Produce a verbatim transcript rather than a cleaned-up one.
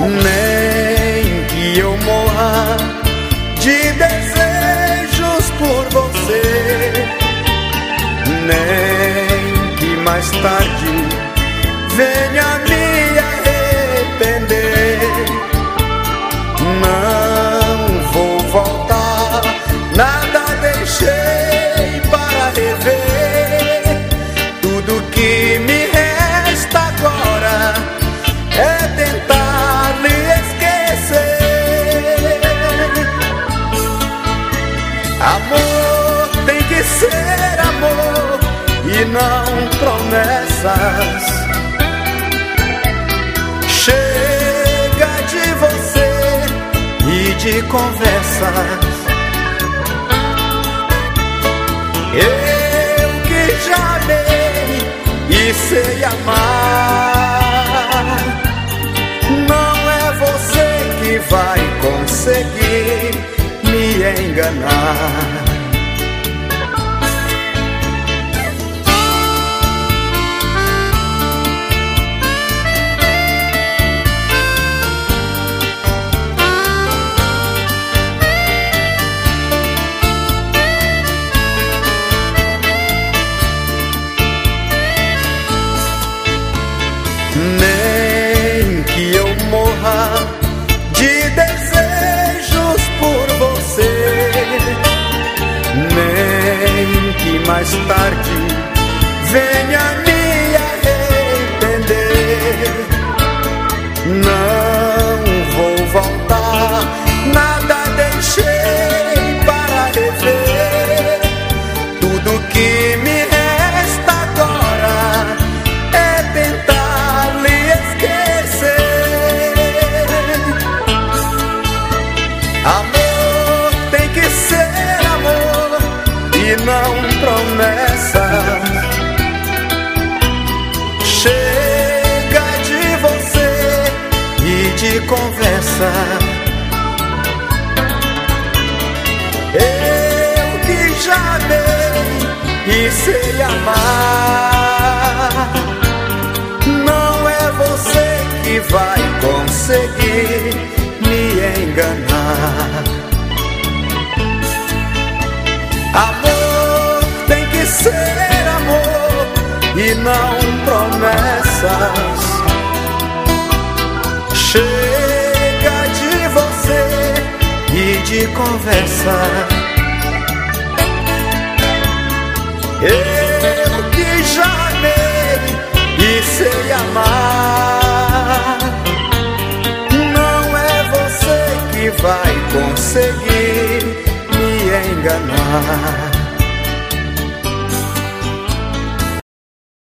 Nem que eu morra de desejos por você, nem que mais tarde venha me arrepender. Não vou voltar, nada deixei para rever. Tudo que me resta agora é tentar lhe esquecer. Amor tem que ser amor e não promessas. Chega de você e de conversas. Eu que já amei e sei amar, não é você que vai conseguir me enganar. Nem que eu morra de desejos por você, nem que mais tarde venha me arrepender. Não vou voltar, nada deixei para rever. Tudo que me resta agora é tentar lhe esquecer. Amor tem que ser amor e não promessas. Chega de você e de conversa. Eu que já amei e sei amar, não é você que vai conseguir me enganar. Amor tem que ser amor e não promessas. Chega de você e de conversa. Eu que já amei e sei amar, não é você que vai conseguir me enganar.